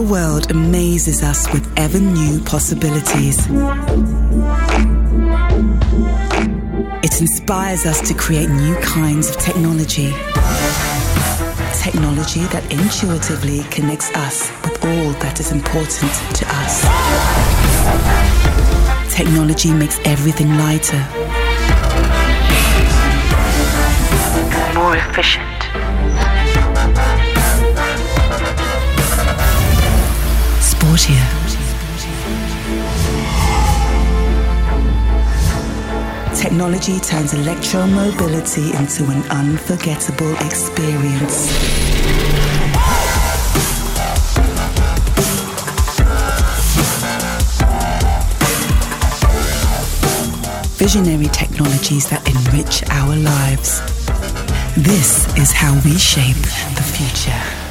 world amazes us with ever new possibilities. It inspires us to create new kinds of technology. Technology that intuitively connects us with all that is important to us. Technology makes everything lighter, more efficient. Sportier. Technology turns electromobility into an unforgettable experience. Visionary technologies that enrich our lives. This is how we shape the future.